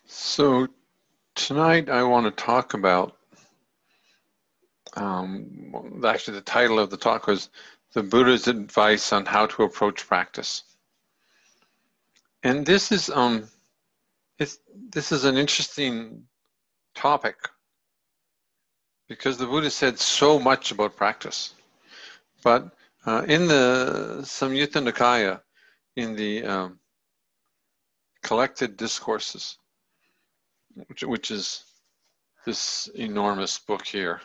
So tonight I want to talk about, actually the title of the talk was The Buddha's Advice on How to Approach Practice. And this is an interesting topic because the Buddha said so much about practice. But in the Samyutta Nikaya, in the Collected Discourses, which is this enormous book here,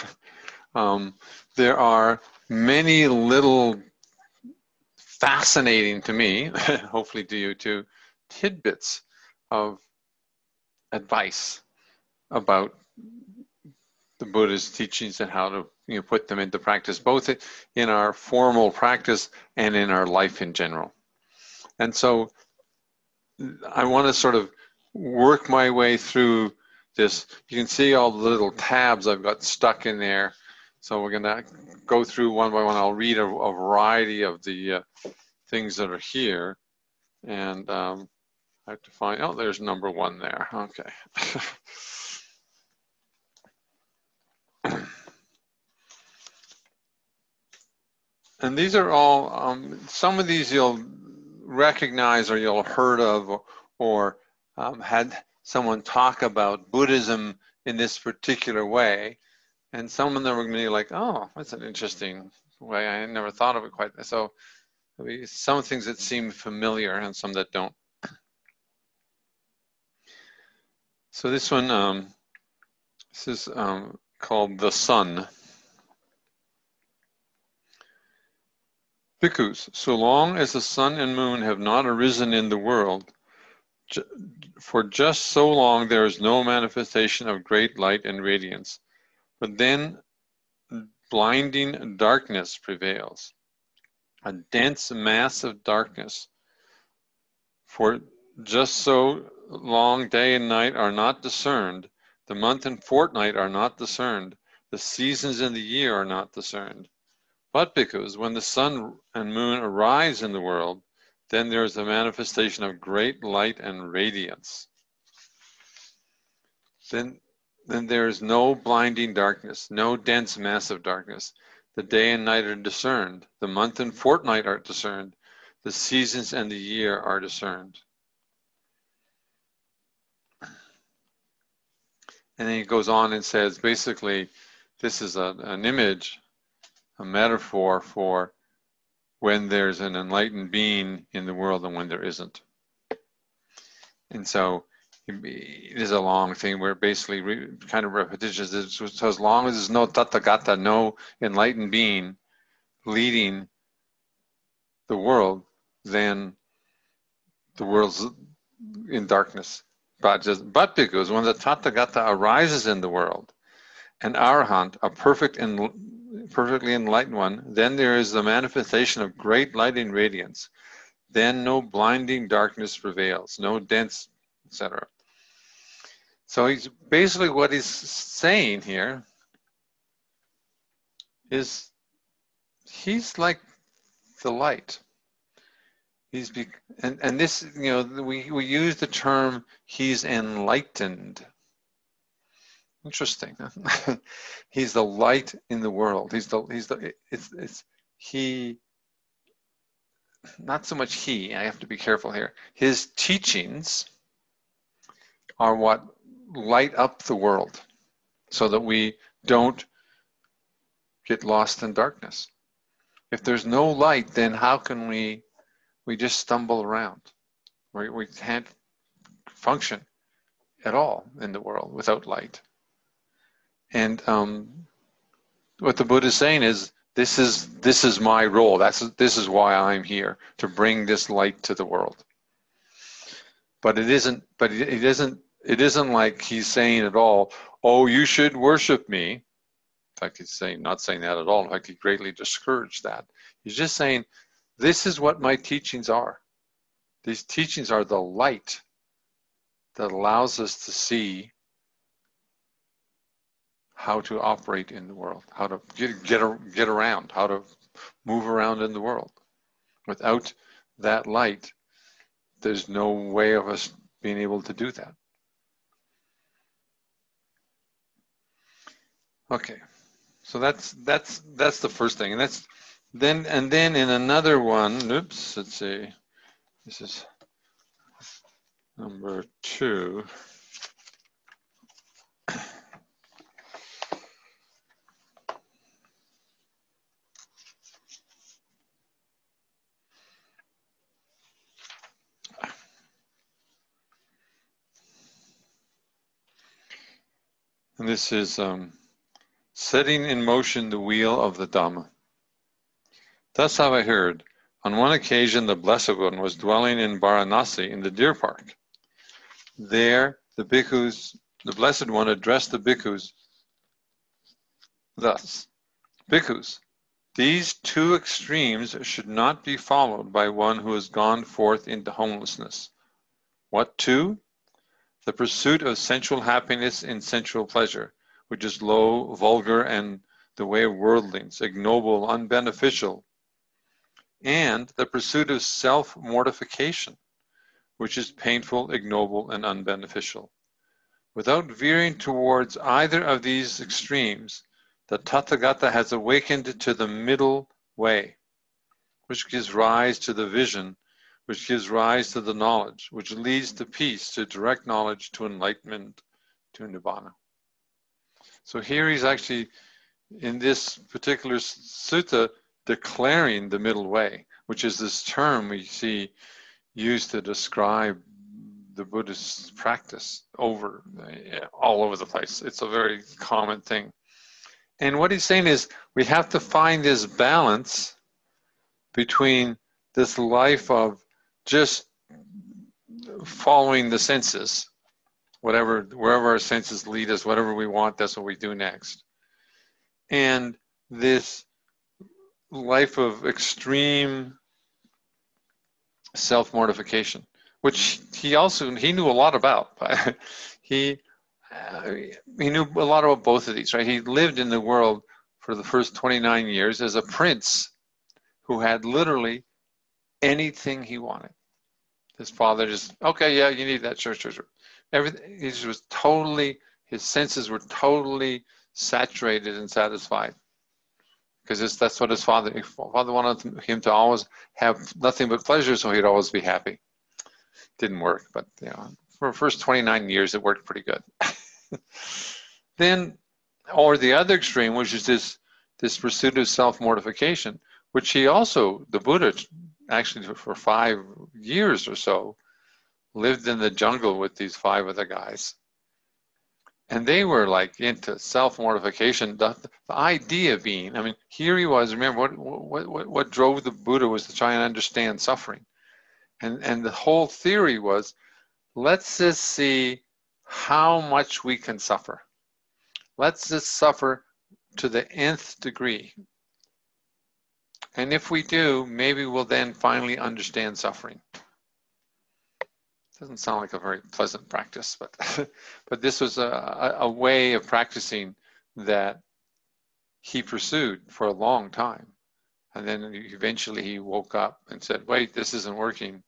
there are many little fascinating to me, hopefully to you too, tidbits of advice about the Buddha's teachings and how to put them into practice, both in our formal practice and in our life in general. And so I want to sort of work my way through this. You can see all the little tabs I've got stuck in there. So we're going to go through one by one. I'll read a variety of the things that are here. And I have to find, oh, there's number one there. Okay. And these are all, some of these you'll recognize or you'll heard of or had someone talk about Buddhism in this particular way. And some of them are going to be like, oh, that's an interesting way. I never thought of it quite. So some things that seem familiar and some that don't. So this one, this is called The Sun. Bhikkhus, so long as the sun and moon have not arisen in the world, for just so long there is no manifestation of great light and radiance. But then blinding darkness prevails, a dense mass of darkness. For just so long day and night are not discerned, the month and fortnight are not discerned, the seasons in the year are not discerned. But because when the sun and moon arise in the world, then there is a manifestation of great light and radiance. Then there is no blinding darkness, no dense mass of darkness. The day and night are discerned. The month and fortnight are discerned. The seasons and the year are discerned. And then he goes on and says, basically, this is an image, a metaphor for when there's an enlightened being in the world and when there isn't. And so it is a long thing where basically kind of repetitious. So as long as there's no tathagata, no enlightened being leading the world, then the world's in darkness. But because when the tathagata arises in the world, an arahant, a perfectly enlightened one, then there is the manifestation of great light and radiance. Then no blinding darkness prevails, no dense, etc. So he's basically what he's saying here is he's like the light. And this, we use the term he's enlightened. Interesting. He's the light in the world. He, not so much he, I have to be careful here. His teachings are what light up the world so that we don't get lost in darkness. If there's no light, then how can we just stumble around? We can't function at all in the world without light. And what the Buddha is saying is, this is my role. This is why I'm here, to bring this light to the world. But it isn't like he's saying at all, oh, you should worship me. In fact, he's not saying that at all. In fact, he greatly discouraged that. He's just saying, this is what my teachings are. These teachings are the light that allows us to see how to operate in the world, how to get around, how to move around in the world. Without that light, there's no way of us being able to do that. Okay, so that's the first thing, and that's then in another one. Oops, let's see. This is number 2. And this is setting in motion the wheel of the Dhamma. Thus have I heard. On one occasion, the Blessed One was dwelling in Varanasi in the deer park. There, the Blessed One addressed the bhikkhus thus: Bhikkhus, these 2 extremes should not be followed by one who has gone forth into homelessness. What 2? The pursuit of sensual happiness in sensual pleasure, which is low, vulgar, and the way of worldlings, ignoble, unbeneficial, and the pursuit of self-mortification, which is painful, ignoble, and unbeneficial. Without veering towards either of these extremes, the Tathagata has awakened to the middle way, which gives rise to the vision, which gives rise to the knowledge, which leads to peace, to direct knowledge, to enlightenment, to Nibbana. So here he's actually, in this particular sutta, declaring the middle way, which is this term we see used to describe the Buddhist practice all over the place. It's a very common thing. And what he's saying is we have to find this balance between this life of just following the senses, wherever our senses lead us, whatever we want, that's what we do next. And this life of extreme self-mortification, which he knew a lot about. He knew a lot about both of these, right? He lived in the world for the first 29 years as a prince who had literally anything he wanted. His father just, okay, yeah, you need that, sure. Everything, his senses were totally saturated and satisfied. Because that's what his father wanted him to always have nothing but pleasure, so he'd always be happy. Didn't work, but for the first 29 years, it worked pretty good. Then, or the other extreme, which is this pursuit of self-mortification, which the Buddha, actually for 5 years or so, lived in the jungle with these 5 other guys. And they were like into self-mortification. The idea being, here he was, remember what drove the Buddha was to try and understand suffering. And the whole theory was, let's just see how much we can suffer. Let's just suffer to the nth degree. And if we do, maybe we'll then finally understand suffering. Doesn't sound like a very pleasant practice, but this was a way of practicing that he pursued for a long time. And then eventually he woke up and said, wait, this isn't working.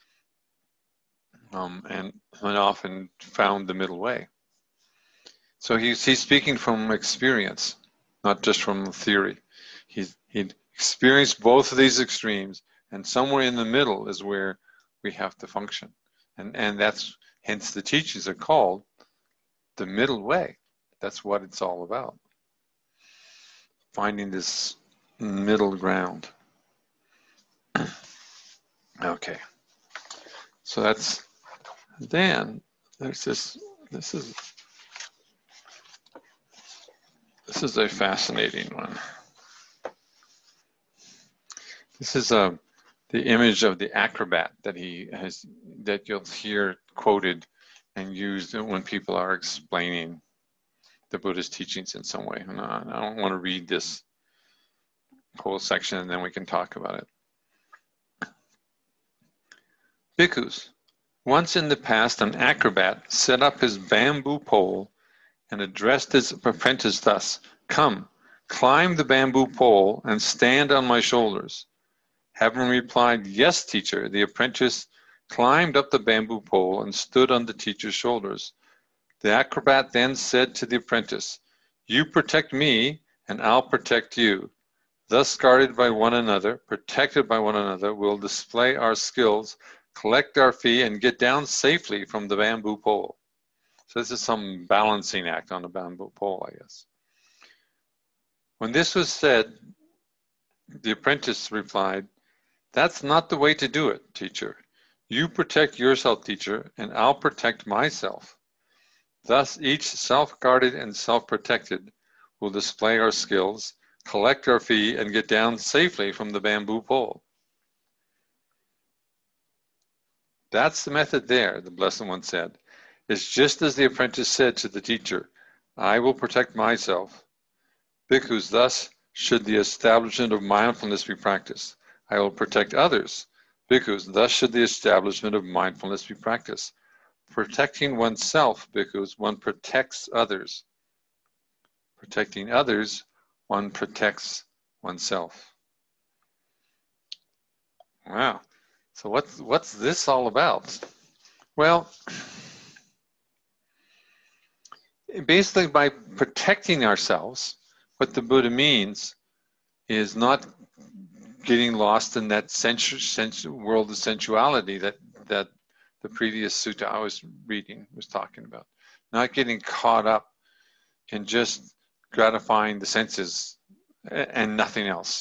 And went off and found the middle way. So he's speaking from experience, not just from theory. He'd experienced both of these extremes, and somewhere in the middle is where we have to function. And that's, hence the teachings are called the middle way. That's what it's all about. Finding this middle ground. Okay. So then there's this is a fascinating one. This is the image of the acrobat that you'll hear quoted and used when people are explaining the Buddha's teachings in some way. And I don't want to read this whole section and then we can talk about it. Bhikkhus, once in the past an acrobat set up his bamboo pole and addressed his apprentice thus: come, climb the bamboo pole and stand on my shoulders. Having replied, yes, teacher, the apprentice climbed up the bamboo pole and stood on the teacher's shoulders. The acrobat then said to the apprentice, You protect me, and I'll protect you. Thus guarded by one another, protected by one another, we'll display our skills, collect our fee, and get down safely from the bamboo pole. So this is some balancing act on a bamboo pole, I guess. When this was said, the apprentice replied, "That's not the way to do it, teacher. You protect yourself, teacher, and I'll protect myself. Thus, each self-guarded and self-protected will display our skills, collect our fee, and get down safely from the bamboo pole." That's the method there, the Blessed One said. It's just as the apprentice said to the teacher, "I will protect myself." Bhikkhus, thus should the establishment of mindfulness be practiced. I will protect others. Bhikkhus, thus should the establishment of mindfulness be practiced. Protecting oneself, bhikkhus, one protects others. Protecting others, one protects oneself. Wow. So what's this all about? Well, basically by protecting ourselves, what the Buddha means is not getting lost in that world of sensuality that the previous sutta I was reading was talking about. Not getting caught up in just gratifying the senses and nothing else.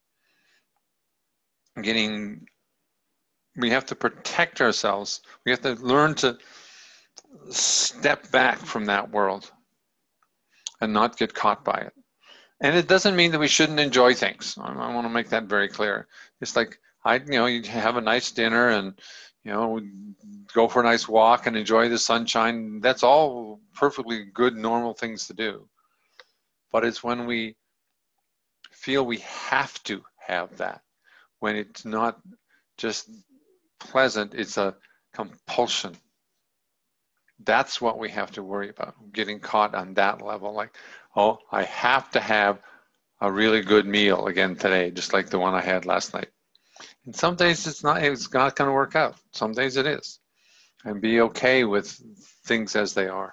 We have to protect ourselves. We have to learn to step back from that world and not get caught by it. And it doesn't mean that we shouldn't enjoy things. I want to make that very clear. It's like, you have a nice dinner and, go for a nice walk and enjoy the sunshine. That's all perfectly good, normal things to do. But it's when we feel we have to have that, when it's not just pleasant, it's a compulsion. That's what we have to worry about, getting caught on that level. Like, oh, I have to have a really good meal again today, just like the one I had last night. And some days it's not going to work out. Some days it is. And be okay with things as they are.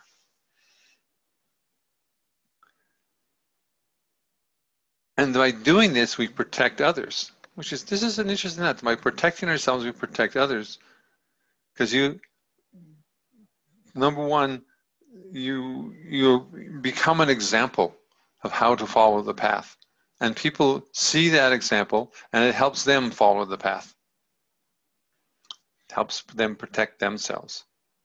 And by doing this, we protect others, this is an interesting thing. By protecting ourselves, we protect others. Because number one, you become an example of how to follow the path. And people see that example, and it helps them follow the path. It helps them protect themselves.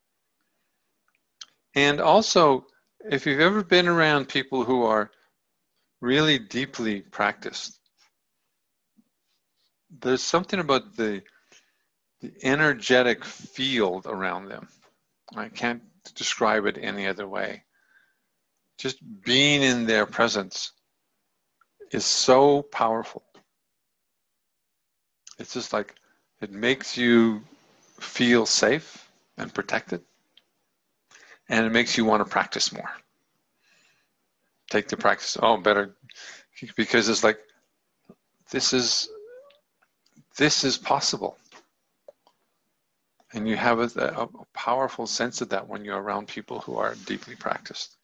And also, if you've ever been around people who are really deeply practiced, there's something about the energetic field around them. I can't describe it any other way. Just being in their presence is so powerful. It's just like, it makes you feel safe and protected, and it makes you want to practice more. Take the practice, better, because it's like, this is possible. And you have a powerful sense of that when you're around people who are deeply practiced.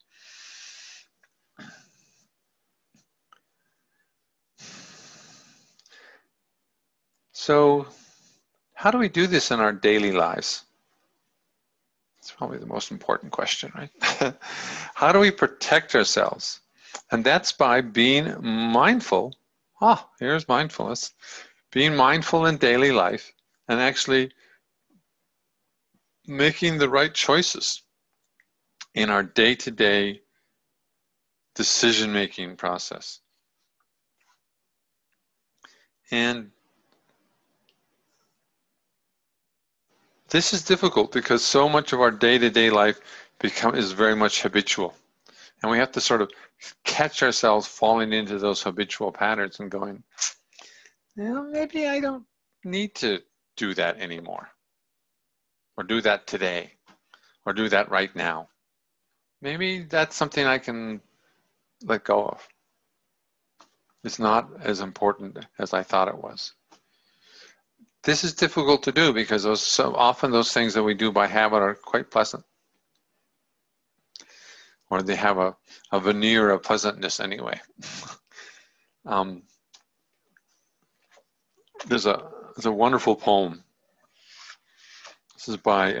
So, how do we do this in our daily lives? It's probably the most important question, right? How do we protect ourselves? And that's by being mindful. Here's mindfulness. Being mindful in daily life and actually making the right choices in our day-to-day decision-making process. And this is difficult because so much of our day-to-day life is very much habitual. And we have to sort of catch ourselves falling into those habitual patterns and going, maybe I don't need to do that anymore. Or do that today. Or do that right now. Maybe that's something I can let go of. It's not as important as I thought it was. This is difficult to do because often those things that we do by habit are quite pleasant. or they have a veneer of pleasantness anyway. There's a wonderful poem. This is by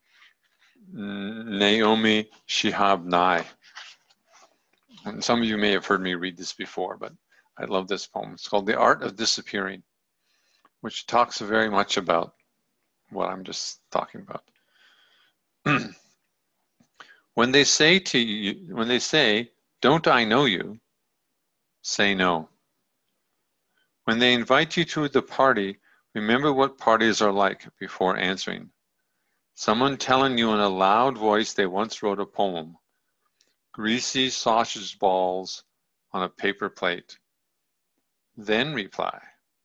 Naomi Shihab Nye. And some of you may have heard me read this before, but I love this poem. It's called The Art of Disappearing, which talks very much about what I'm just talking about. When they say, don't I know you? Say no. When they invite you to the party, remember what parties are like before answering. Someone telling you in a loud voice they once wrote a poem. Greasy sausage balls on a paper plate. Then reply.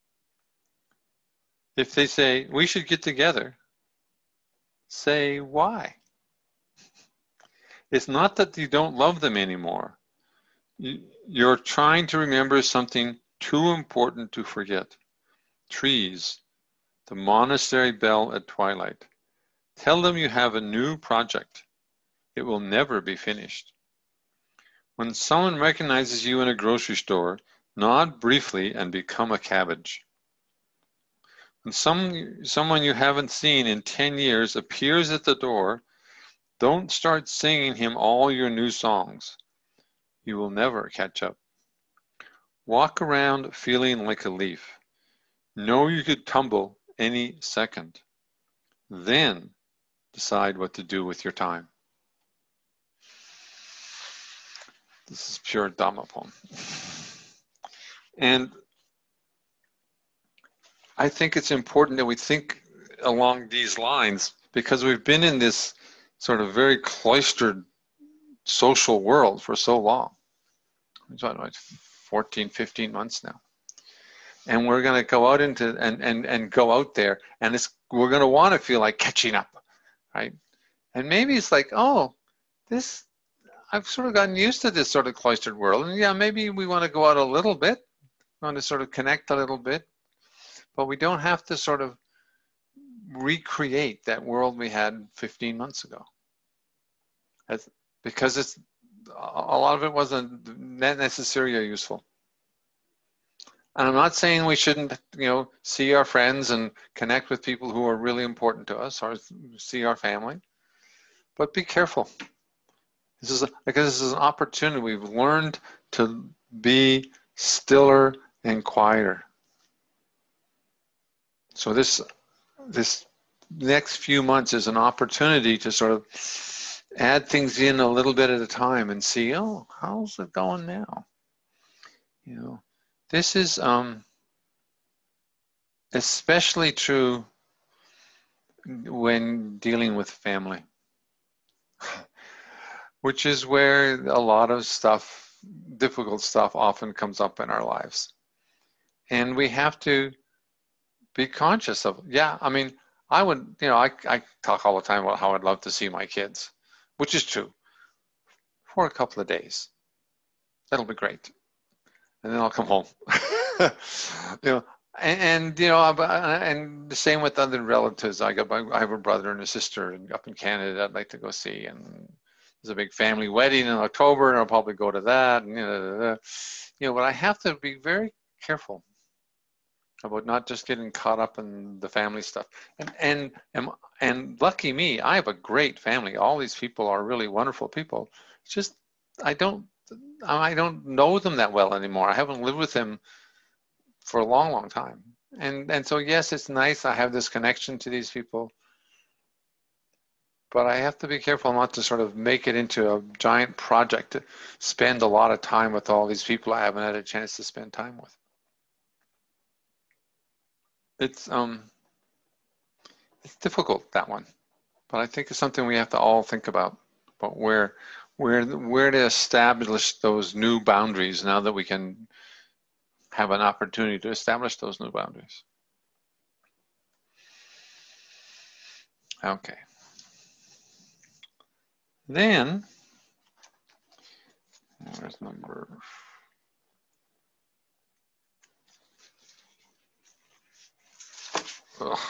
If they say, we should get together, say why. It's not that you don't love them anymore. You're trying to remember something too important to forget. Trees, the monastery bell at twilight. Tell them you have a new project. It will never be finished. When someone recognizes you in a grocery store, nod briefly and become a cabbage. When someone you haven't seen in 10 years appears at the door, don't start singing him all your new songs. You will never catch up. Walk around feeling like a leaf. Know you could tumble any second. Then decide what to do with your time. This is pure Dhamma poem. And I think it's important that we think along these lines because we've been in this sort of very cloistered social world for so long. It's about 14, 15 months now. And we're going to go out into and go out there, and we're going to want to feel like catching up, right? And maybe it's like, oh, I've sort of gotten used to this sort of cloistered world, and yeah, maybe we want to go out a little bit, want to sort of connect a little bit, but we don't have to sort of recreate that world we had 15 months ago. Because a lot of it wasn't necessary or useful. And I'm not saying we shouldn't, see our friends and connect with people who are really important to us or see our family, but be careful. Because this is an opportunity. We've learned to be stiller and quieter. So this next few months is an opportunity to sort of add things in a little bit at a time and see, oh, how's it going now? This is especially true when dealing with family, which is where a lot of difficult stuff often comes up in our lives. And we have to be conscious of, I would, I talk all the time about how I'd love to see my kids, which is true, for a couple of days. That'll be great. And then I'll come home. And the same with other relatives. I have a brother and a sister up in Canada I'd like to go see, and there's a big family wedding in October, and I'll probably go to that. And but I have to be very careful about not just getting caught up in the family stuff. And lucky me, I have a great family. All these people are really wonderful people. It's just I don't know them that well anymore. I haven't lived with them for a long, long time. And so, yes, it's nice. I have this connection to these people, but I have to be careful not to sort of make it into a giant project to spend a lot of time with all these people I haven't had a chance to spend time with. It's difficult, that one, but I think it's something we have to all think about where to establish those new boundaries now that we can have an opportunity to establish those new boundaries. Okay. Then, where's number? Ugh.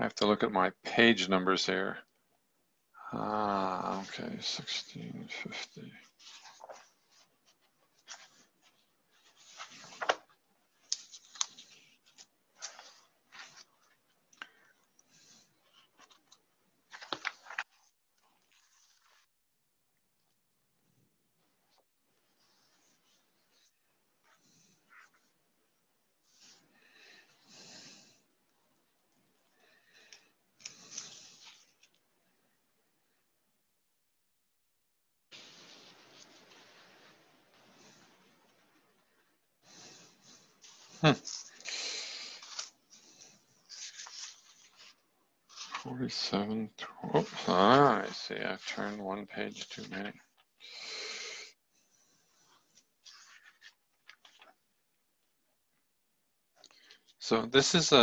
I have to look at my page numbers here. Okay, 1650. Hmm. 47. Oops. I see. I turned one page too many. So this is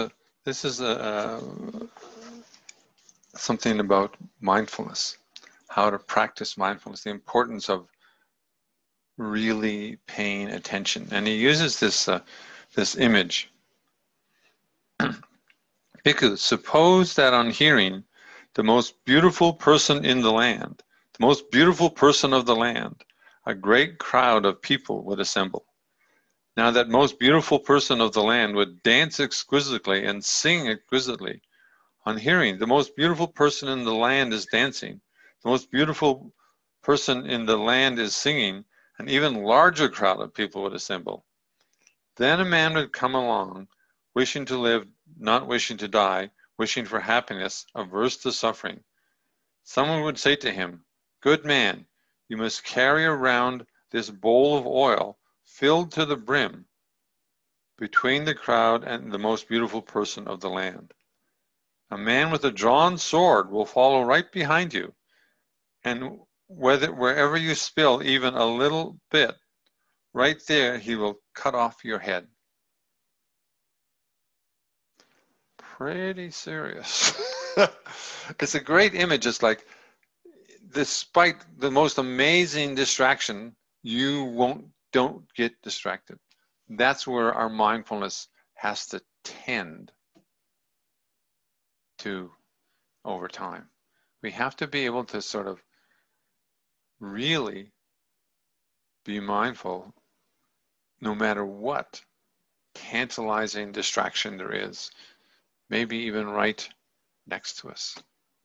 something about mindfulness, how to practice mindfulness, the importance of really paying attention. And he uses this image. Bhikkhu, suppose that on hearing the most beautiful person in the land, the most beautiful person of the land, a great crowd of people would assemble. Now that most beautiful person of the land would dance exquisitely and sing exquisitely. On hearing the most beautiful person in the land is dancing, the most beautiful person in the land is singing, an even larger crowd of people would assemble. Then a man would come along, wishing to live, not wishing to die, wishing for happiness, averse to suffering. Someone would say to him, "Good man, you must carry around this bowl of oil filled to the brim between the crowd and the most beautiful person of the land. A man with a drawn sword will follow right behind you, and wherever you spill even a little bit, right there he will cut off your head." Pretty serious. It's a great image. It's like, despite the most amazing distraction, don't get distracted. That's where our mindfulness has to tend to over time. We have to be able to sort of really be mindful no matter what tantalizing distraction there is, maybe even right next to us.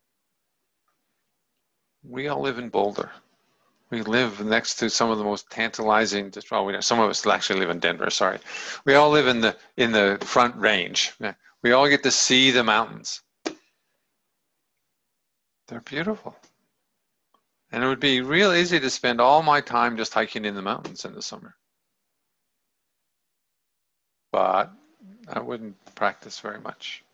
We all live in Boulder. We live next to some of the most tantalizing, well, some of us actually live in Denver, sorry. We all live in the Front Range. We all get to see the mountains. They're beautiful. And it would be real easy to spend all my time just hiking in the mountains in the summer. But I wouldn't practice very much.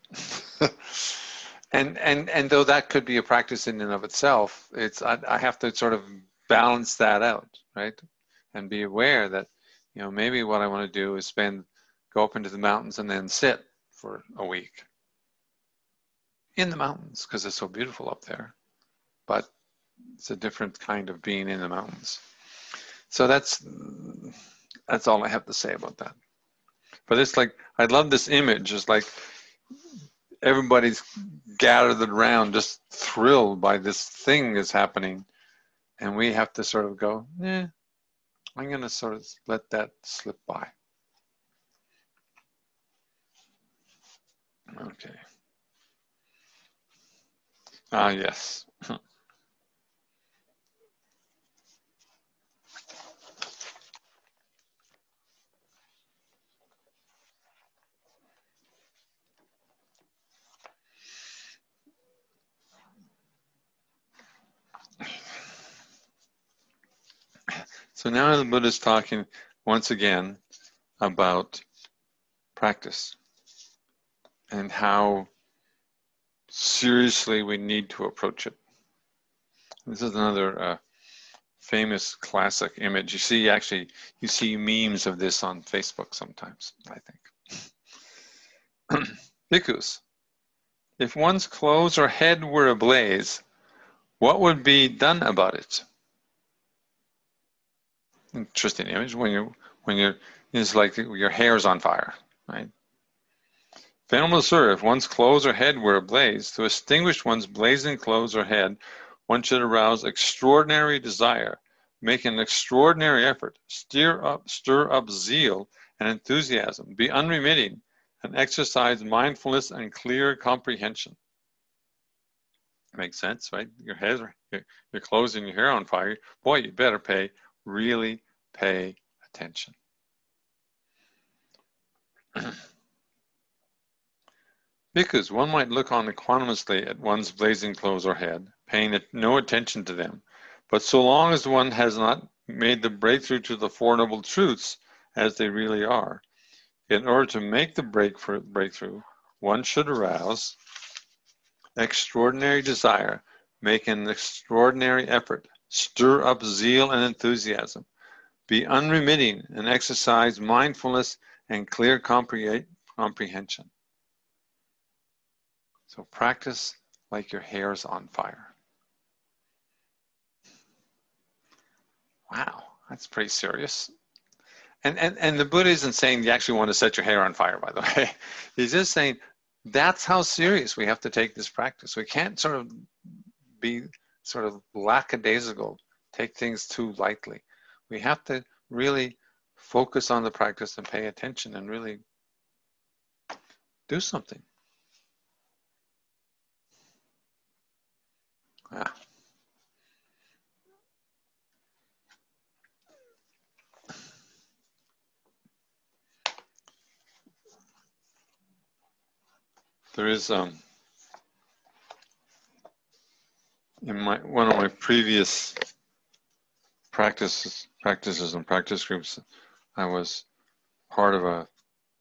And though that could be a practice in and of itself, I have to sort of balance that out, right? And be aware that, maybe what I want to do is go up into the mountains and then sit for a week in the mountains because it's so beautiful up there. But it's a different kind of being in the mountains. So that's all I have to say about that. But it's like, I love this image. It's like everybody's gathered around, just thrilled by this thing that's happening. And we have to sort of go, I'm going to sort of let that slip by. Okay. Yes. So now the Buddha is talking once again about practice and how seriously we need to approach it. This is another famous classic image. You see memes of this on Facebook sometimes, I think. Bhikkhus, if one's clothes or head were ablaze, what would be done about it? Interesting image. When you're, it's like your hair's on fire, right? Venerable Sir, if one's clothes or head were ablaze, to extinguish one's blazing clothes or head, one should arouse extraordinary desire, make an extraordinary effort, stir up zeal and enthusiasm, be unremitting, and exercise mindfulness and clear comprehension. Makes sense, right? Your head, your clothes and your hair on fire. Boy, you better really pay attention. Bhikkhus, one might look on equanimously at one's blazing clothes or head, paying no attention to them. But so long as one has not made the breakthrough to the Four Noble Truths as they really are, in order to make the breakthrough, one should arouse extraordinary desire, make an extraordinary effort, stir up zeal and enthusiasm, be unremitting, and exercise mindfulness and clear comprehension. So practice like your hair's on fire. Wow, that's pretty serious. And the Buddha isn't saying you actually want to set your hair on fire, by the way. He's just saying that's how serious we have to take this practice. We can't sort of be sort of lackadaisical, take things too lightly. We have to really focus on the practice and pay attention and really do something. Ah. There is in one of my previous practices and practice groups, I was part of a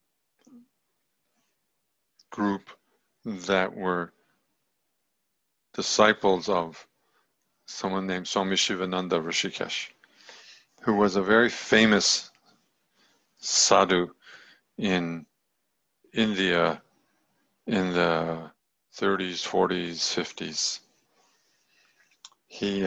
group that were disciples of someone named Swami Shivananda Rishikesh, who was a very famous sadhu in India in the 30s, 40s, 50s. He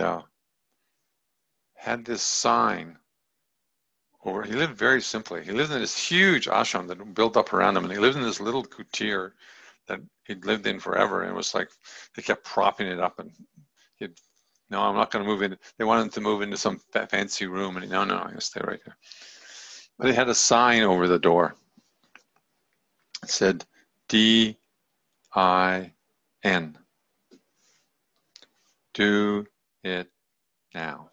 had this sign over, he lived very simply. He lived in this huge ashram that built up around him, and he lived in this little kutir that he'd lived in forever, and it was like they kept propping it up, and he'd, no, I'm not going to move in. They wanted him to move into some fancy room, and he, no, I'm going to stay right here. But he had a sign over the door. It said, D-I-N. Do it now.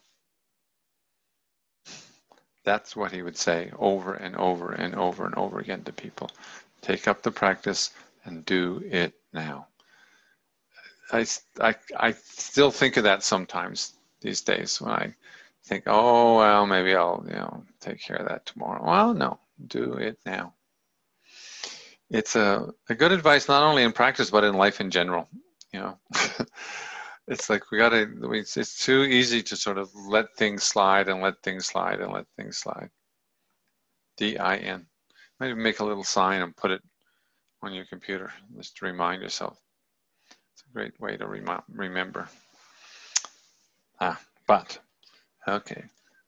That's what he would say over and over and over and over again to people. Take up the practice and do it now. I still think of that sometimes these days when I think, oh, well, maybe I'll, take care of that tomorrow. Well, no, do it now. It's a good advice not only in practice but in life in general. It's like it's too easy to sort of let things slide and let things slide and let things slide. D-I-N. Maybe make a little sign and put it on your computer just to remind yourself. It's a great way to remember. But, okay.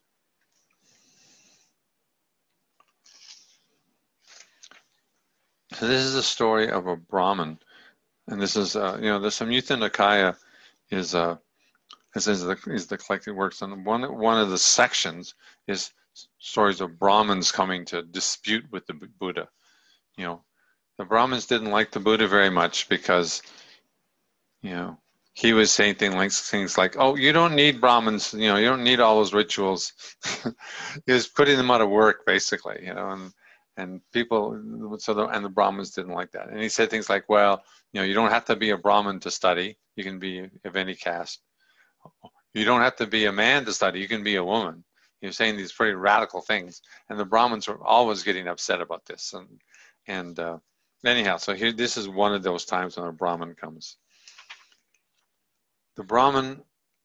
So this is a story of a Brahmin, and this is, the Samyutta Nikaya is the collected works, and one of the sections is stories of Brahmins coming to dispute with the Buddha. The Brahmins didn't like the Buddha very much because, he was saying things like, oh, you don't need Brahmins, you don't need all those rituals. He was putting them out of work, basically, and people, and the Brahmins didn't like that. And he said things like, well, you don't have to be a Brahmin to study. You can be of any caste. You don't have to be a man to study. You can be a woman. He was saying these pretty radical things, and the Brahmins were always getting upset about this. And anyhow, so here, this is one of those times when a Brahmin comes. The Brahmin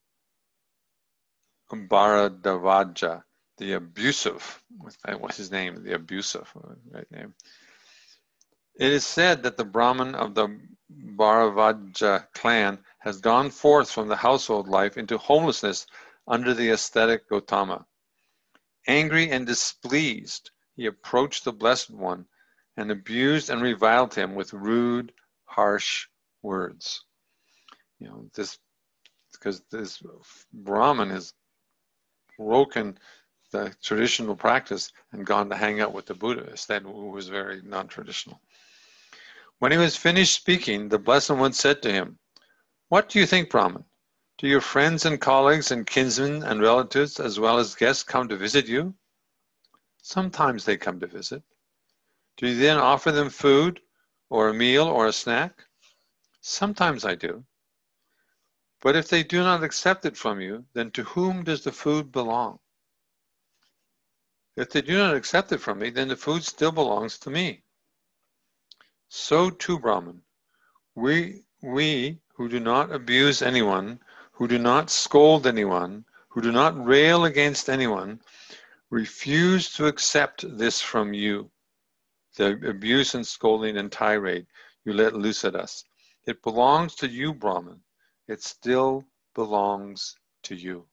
Bharadvaja, the abusive, what's his name? The abusive, right name. It is said that the Brahmin of the Bharadvaja clan has gone forth from the household life into homelessness under the ascetic Gautama. Angry and displeased, he approached the Blessed One and abused and reviled him with rude, harsh words. You know, this because this Brahmin has broken the traditional practice and gone to hang out with the Buddha instead, who was very non-traditional. When he was finished speaking, the Blessed One said to him, "What do you think, Brahmin? Do your friends and colleagues and kinsmen and relatives as well as guests come to visit you?" "Sometimes they come to visit." "Do you then offer them food or a meal or a snack?" "Sometimes I do." "But if they do not accept it from you, then to whom does the food belong?" "If they do not accept it from me, then the food still belongs to me." "So too, Brahman, we who do not abuse anyone, who do not scold anyone, who do not rail against anyone, refuse to accept this from you, the abuse and scolding and tirade you let loose at us. It belongs to you, Brahman. It still belongs to you."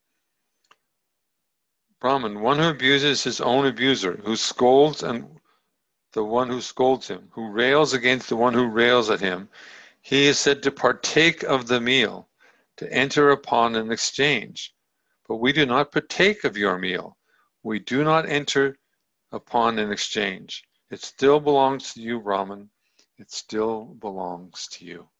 Brahman, one who abuses his own abuser, who scolds and the one who scolds him, who rails against the one who rails at him, he is said to partake of the meal, to enter upon an exchange. But we do not partake of your meal. We do not enter upon an exchange. It still belongs to you, Brahman. It still belongs to you.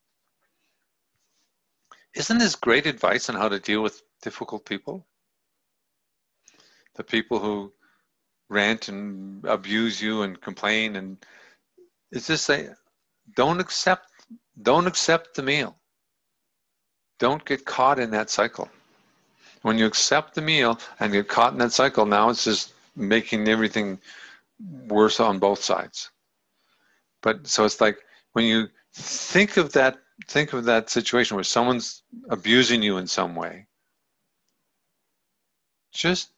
Isn't this great advice on how to deal with difficult people? The people who rant and abuse you and complain, and it's just say, don't accept the meal. Don't get caught in that cycle. When you accept the meal and get caught in that cycle, now it's just making everything worse on both sides. But so it's like when you think of that situation where someone's abusing you in some way, just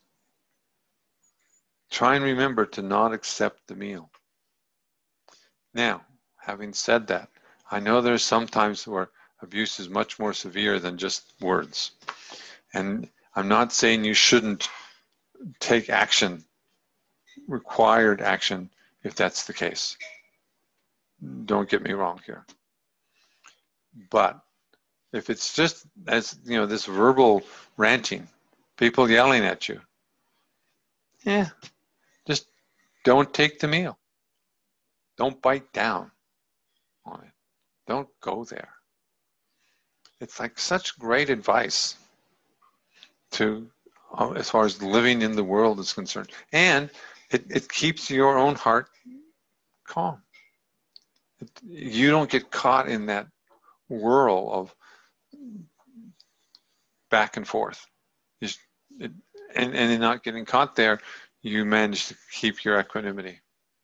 try and remember to not accept the meal. Now, having said that, I know there's some times where abuse is much more severe than just words. And I'm not saying you shouldn't take action, required action, if that's the case. Don't get me wrong here. But if it's just, as you know, this verbal ranting, people yelling at you, just don't take the meal. Don't bite down on it. Don't go there. It's like such great advice to, as far as living in the world is concerned. And it keeps your own heart calm. You don't get caught in that whirl of back and forth. And in not getting caught there, you manage to keep your equanimity.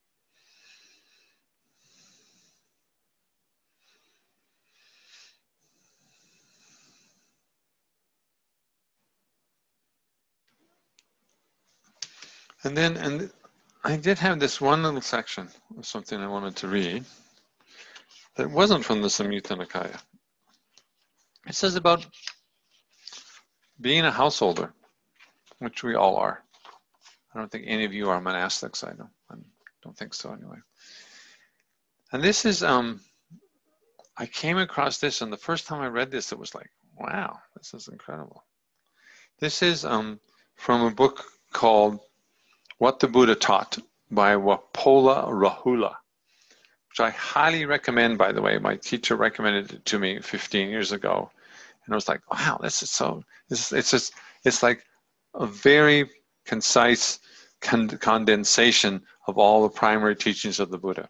And I did have this one little section of something I wanted to read that wasn't from the Samyutta Nikaya. It says about being a householder, which we all are. I don't think any of you are monastics. I don't think so anyway. And this is, I came across this, and the first time I read this, it was like, wow, this is incredible. This is from a book called What the Buddha Taught by Wapola Rahula, which I highly recommend, by the way. My teacher recommended it to me 15 years ago. And I was like, wow, this is so, it's like a very concise condensation of all the primary teachings of the Buddha.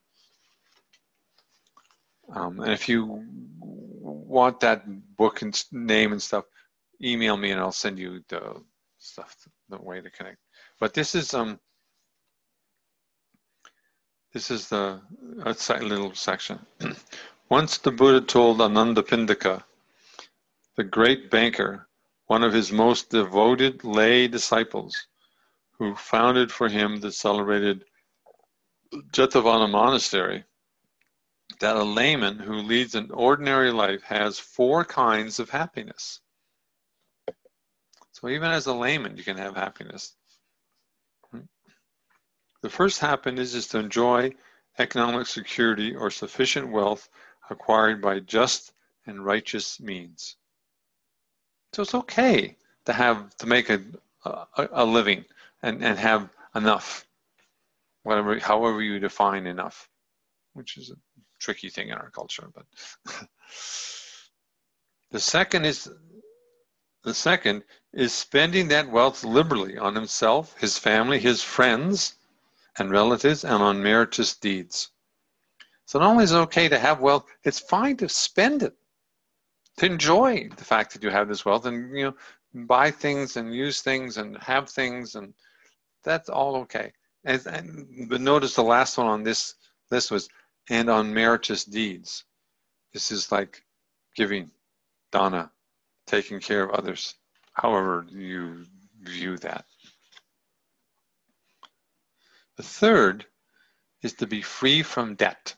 And if you want that book and name and stuff, email me and I'll send you the stuff, the way to connect. But this is the little section. Once the Buddha told Anandapindika, the great banker, one of his most devoted lay disciples, who founded for him the celebrated Jetavana monastery, that a layman who leads an ordinary life has 4 kinds of happiness. So even as a layman, you can have happiness. The first happiness is to enjoy economic security, or sufficient wealth acquired by just and righteous means. So it's okay to make a living and have enough, however you define enough, which is a tricky thing in our culture. But the second is spending that wealth liberally on himself, his family, his friends and relatives, and on meritorious deeds. So not only is it okay to have wealth, it's fine to spend it, to enjoy the fact that you have this wealth, and buy things and use things and have things, and that's all okay. But notice the last one on this list was, and on meritorious deeds. This is like giving, dana, taking care of others, however you view that. The third is to be free from debt.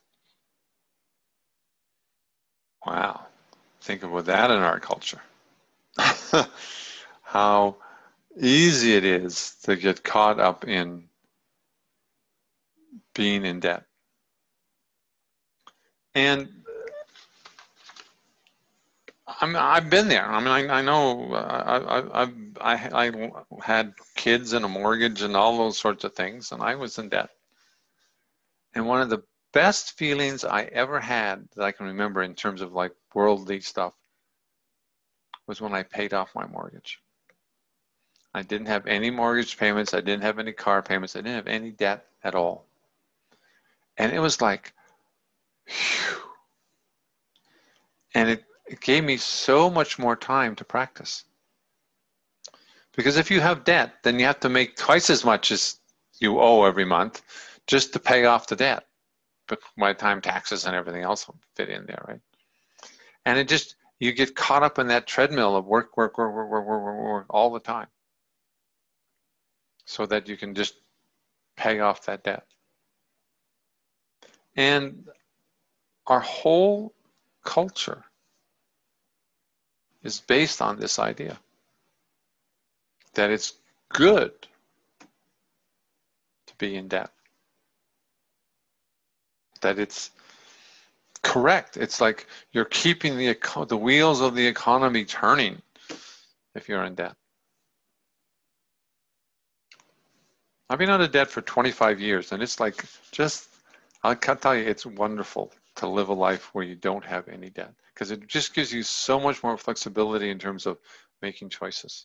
Wow, think about that in our culture. How easy it is to get caught up in being in debt. And I've been there. I mean, I know I had kids and a mortgage and all those sorts of things, and I was in debt. And one of the best feelings I ever had that I can remember in terms of like worldly stuff was when I paid off my mortgage. I didn't have any mortgage payments. I didn't have any car payments. I didn't have any debt at all. And it was like, phew. And it gave me so much more time to practice. Because if you have debt, then you have to make twice as much as you owe every month just to pay off the debt. But by the time taxes and everything else will fit in there, right? And you get caught up in that treadmill of work all the time, so that you can just pay off that debt. And our whole culture is based on this idea that it's good to be in debt, that it's correct. It's like you're keeping the wheels of the economy turning if you're in debt. I've been out of debt for 25 years, and it's like I can't tell you, it's wonderful to live a life where you don't have any debt, because it just gives you so much more flexibility in terms of making choices.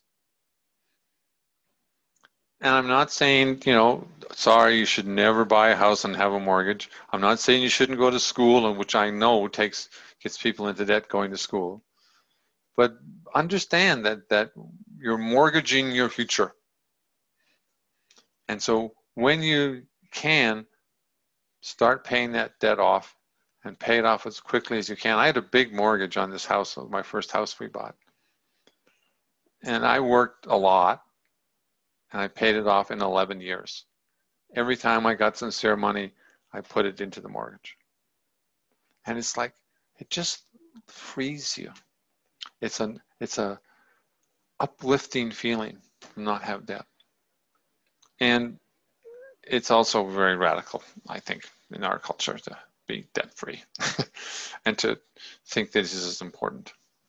And I'm not saying, sorry, you should never buy a house and have a mortgage. I'm not saying you shouldn't go to school, and which I know gets people into debt going to school. But understand that you're mortgaging your future. And so when you can, start paying that debt off and pay it off as quickly as you can. I had a big mortgage on this house, my first house we bought. And I worked a lot, and I paid it off in 11 years. Every time I got sincere money, I put it into the mortgage. And it's like, it just frees you. It's a uplifting feeling to not have debt. And it's also very radical, I think, in our culture to be debt-free and to think that this is important.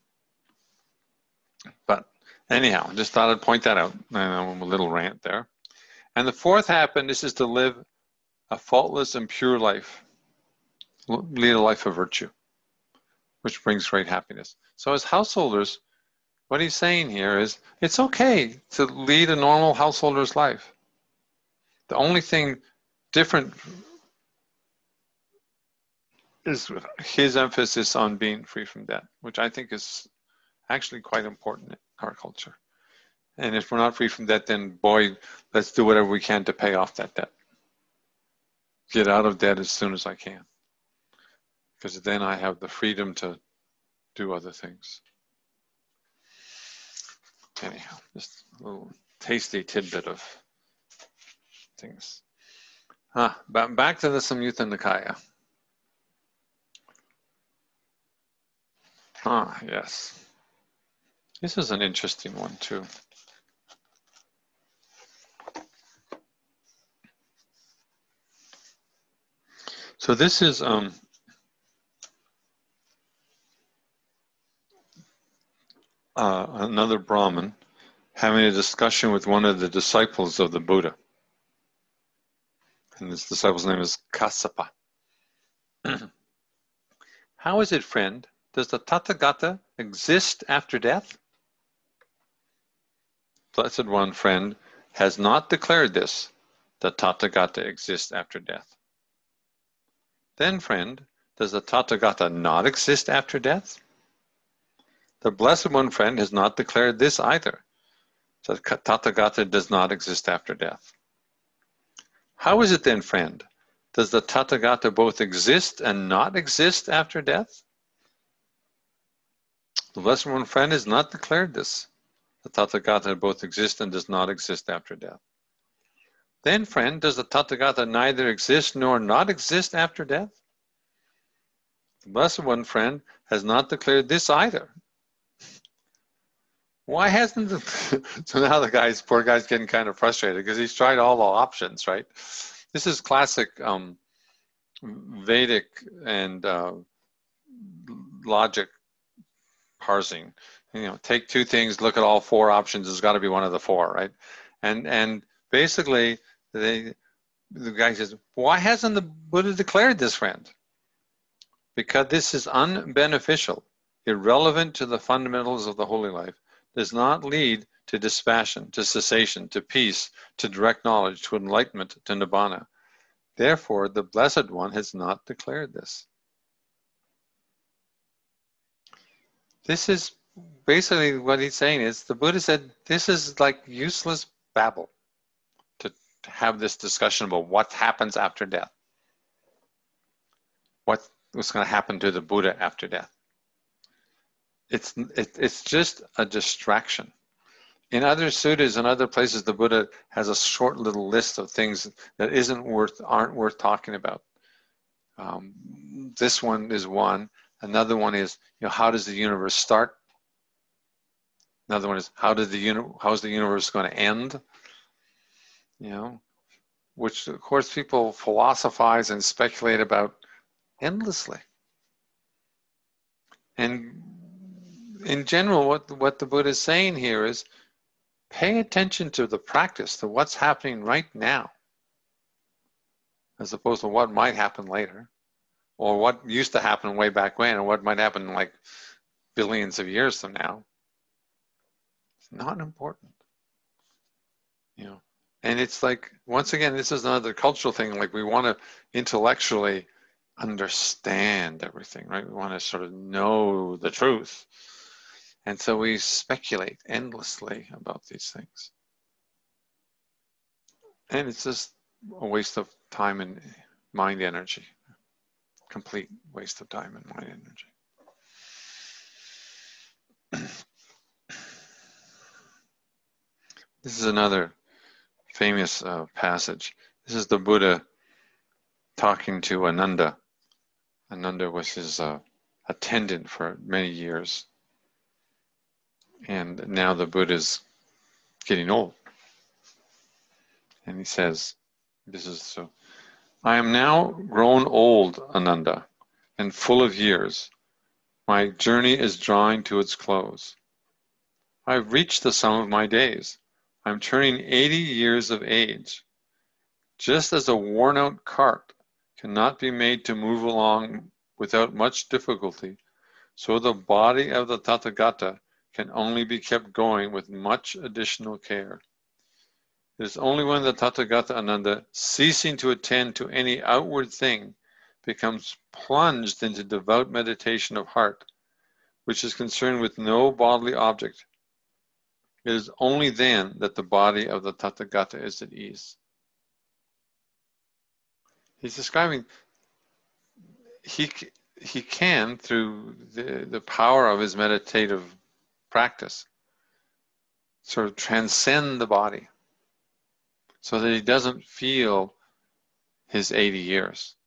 But anyhow, just thought I'd point that out. I'm a little rant there. And the fourth this is to live a faultless and pure life, lead a life of virtue, which brings great happiness. So as householders, what he's saying here is it's okay to lead a normal householder's life. The only thing different is his emphasis on being free from debt, which I think is actually quite important in our culture. And if we're not free from debt, then boy, let's do whatever we can to pay off that debt. Get out of debt as soon as I can, because then I have the freedom to do other things. Anyhow, just a little tasty tidbit of things. Back to the Samyutta Nikaya. Yes. This is an interesting one too. So this is another Brahmin having a discussion with one of the disciples of the Buddha. And this disciple's name is Kassapa. How is it, friend? Does the Tathagata exist after death? Blessed One, friend, has not declared this. The Tathagata exists after death. Then, friend, does the Tathagata not exist after death? The Blessed One, friend, has not declared this either. The Tathagata does not exist after death. How is it then, friend? Does the Tathagata both exist and not exist after death? The Blessed One, friend, has not declared this. The Tathagata both exists and does not exist after death. Then, friend, does the Tathagata neither exist nor not exist after death? The Blessed One, friend, has not declared this either. Why hasn't the... So now the poor guy's getting kind of frustrated because he's tried all the options, right? This is classic Vedic and logic parsing. Take two things, look at all four options. There's got to be one of the four, right? And basically, the guy says, why hasn't the Buddha declared this, friend? Because this is unbeneficial, irrelevant to the fundamentals of the holy life, does not lead to dispassion, to cessation, to peace, to direct knowledge, to enlightenment, to nibbana. Therefore, the Blessed One has not declared this. This is basically what he's saying is the Buddha said this is like useless babble to have this discussion about what happens after death. What's going to happen to the Buddha after death? It's just a distraction. In other suttas and other places, the Buddha has a short little list of things that aren't worth talking about. This one is one. Another one is, how does the universe start? Another one is, how's the universe going to end? Which of course people philosophize and speculate about endlessly. And in general, what the Buddha is saying here is, pay attention to the practice, to what's happening right now, as opposed to what might happen later, or what used to happen way back when, or what might happen like billions of years from now. It's not important. And it's like, once again, this is another cultural thing, like we want to intellectually understand everything, right? We want to sort of know the truth. And so we speculate endlessly about these things. And it's just a waste of time and mind energy. Complete waste of time and mind energy. This is another famous passage. This is the Buddha talking to Ananda. Ananda was his attendant for many years. And now the Buddha's getting old. And he says, I am now grown old, Ananda, and full of years. My journey is drawing to its close. I've reached the sum of my days. I'm turning 80 years of age. Just as a worn-out cart cannot be made to move along without much difficulty, so the body of the Tathagata can only be kept going with much additional care. It is only when the Tathagata Ananda, ceasing to attend to any outward thing, becomes plunged into devout meditation of heart, which is concerned with no bodily object. It is only then that the body of the Tathagata is at ease. He's describing he can, through the power of his meditative practice, sort of transcend the body so that he doesn't feel his 80 years.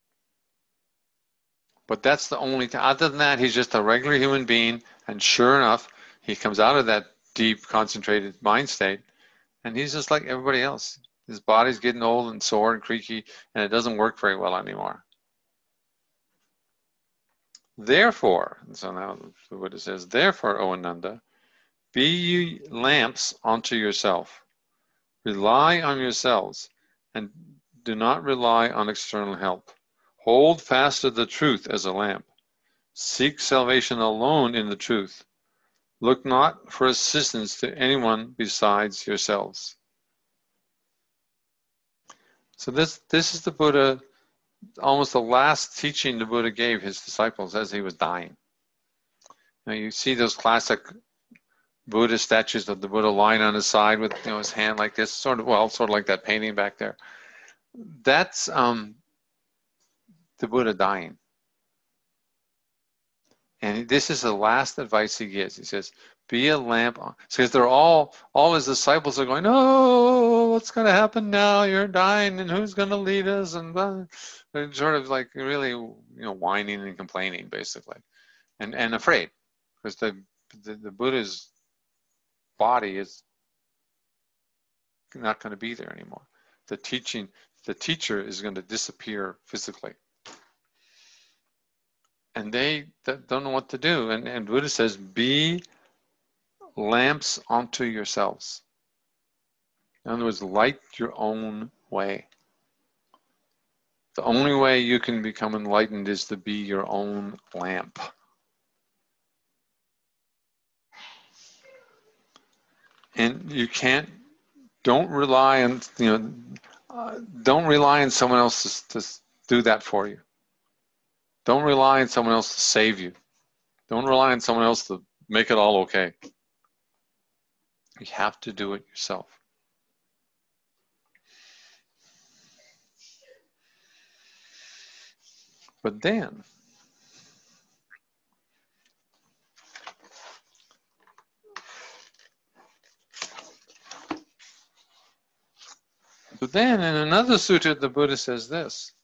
But that's the only thing. Other than that, he's just a regular human being, and sure enough, he comes out of that deep, concentrated mind state, and he's just like everybody else. His body's getting old and sore and creaky, and it doesn't work very well anymore. Therefore, and so now the Buddha says, therefore, O Ananda, be ye lamps unto yourself. Rely on yourselves, and do not rely on external help. Hold fast to the truth as a lamp. Seek salvation alone in the truth. Look not for assistance to anyone besides yourselves. So this is the Buddha, almost the last teaching the Buddha gave his disciples as he was dying. Now you see those classic Buddha statues of the Buddha lying on his side with his hand like this, sort of like that painting back there. That's the Buddha dying. And this is the last advice he gives. He says, be a lamp. Because they're all his disciples are going, oh, what's going to happen now? You're dying, and who's going to lead us? And they're sort of like really, whining and complaining, basically, and afraid, because the Buddha's body is not going to be there anymore. The teacher is going to disappear physically. And they don't know what to do. And Buddha says, be lamps unto yourselves. In other words, light your own way. The only way you can become enlightened is to be your own lamp. And you don't rely on, don't rely on someone else to do that for you. Don't rely on someone else to save you. Don't rely on someone else to make it all okay. You have to do it yourself. But then, in another sutta, the Buddha says this.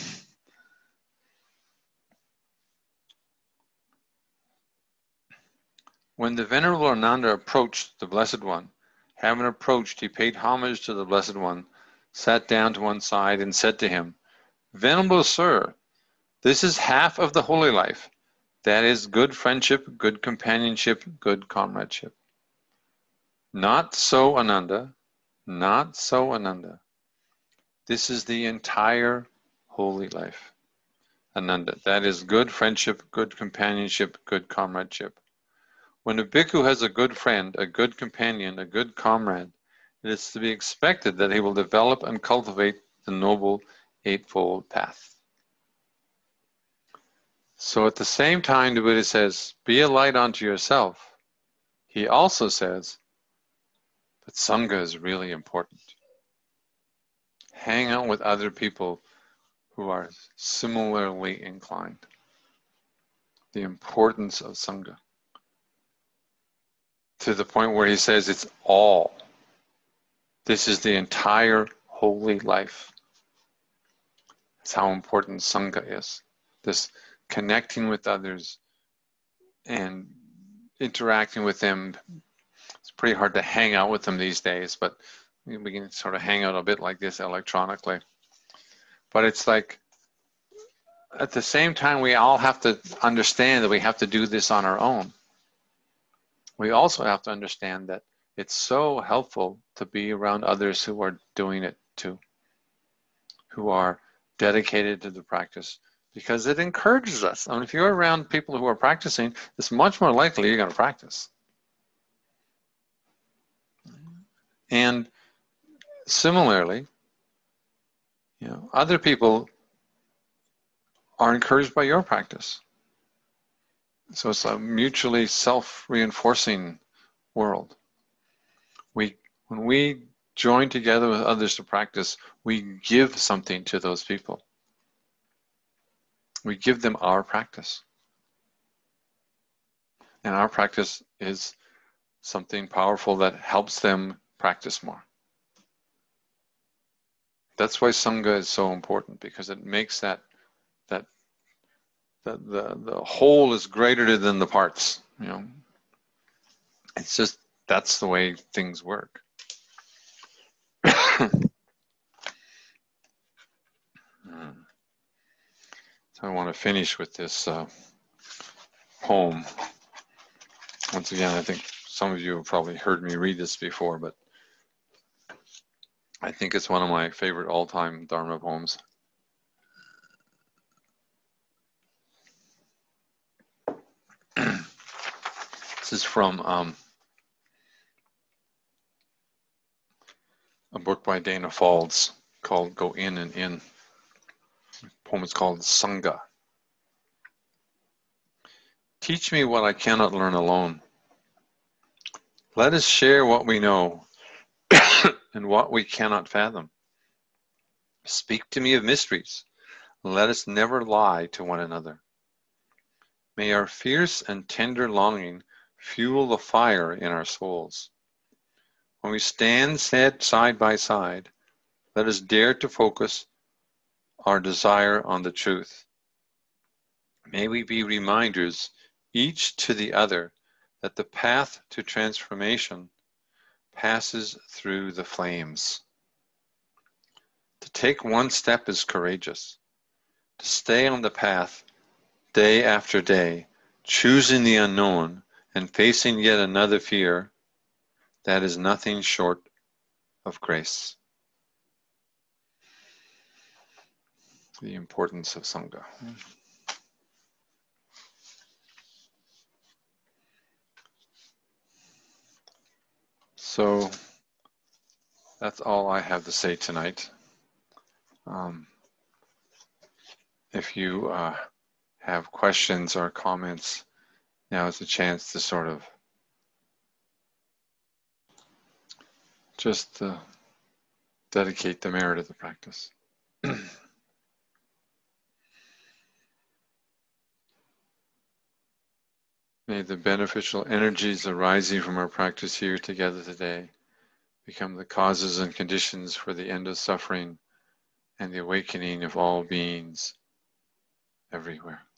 When the Venerable Ananda approached the Blessed One, having approached, he paid homage to the Blessed One, sat down to one side, and said to him, Venerable Sir, this is half of the holy life. That is good friendship, good companionship, good comradeship. Not so, Ananda. Not so, Ananda. This is the entire holy life. Ananda. That is good friendship, good companionship, good comradeship. When a bhikkhu has a good friend, a good companion, a good comrade, it is to be expected that he will develop and cultivate the noble eightfold path. So at the same time, the Buddha says, be a light unto yourself. He also says that Sangha is really important. Hang out with other people who are similarly inclined. The importance of Sangha. To the point where he says it's all. This is the entire holy life. That's how important Sangha is. This connecting with others and interacting with them. It's pretty hard to hang out with them these days, but we can sort of hang out a bit like this electronically. But it's like, at the same time, we all have to understand that we have to do this on our own. We also have to understand that it's so helpful to be around others who are doing it too, who are dedicated to the practice, because it encourages us. I mean, if you're around people who are practicing, it's much more likely you're going to practice. And similarly, other people are encouraged by your practice. So it's a mutually self-reinforcing world. When we join together with others to practice, we give something to those people. We give them our practice. And our practice is something powerful that helps them practice more. That's why Sangha is so important, because it makes that the whole is greater than the parts. It's just, that's the way things work. So I want to finish with this poem. Once again, I think some of you have probably heard me read this before, but I think it's one of my favorite all-time Dharma poems. This is from a book by Dana Falls called Go In and In. The poem is called Sangha. Teach me what I cannot learn alone. Let us share what we know and what we cannot fathom. Speak to me of mysteries. Let us never lie to one another. May our fierce and tender longing fuel the fire in our souls. When we stand side by side, let us dare to focus our desire on the truth. May we be reminders, each to the other, that the path to transformation passes through the flames. To take one step is courageous. To stay on the path day after day, choosing the unknown and facing yet another fear, that is nothing short of grace. The importance of Sangha. So that's all I have to say tonight. If you have questions or comments, now is a chance to sort of just dedicate the merit of the practice. May the beneficial energies arising from our practice here together today become the causes and conditions for the end of suffering and the awakening of all beings everywhere.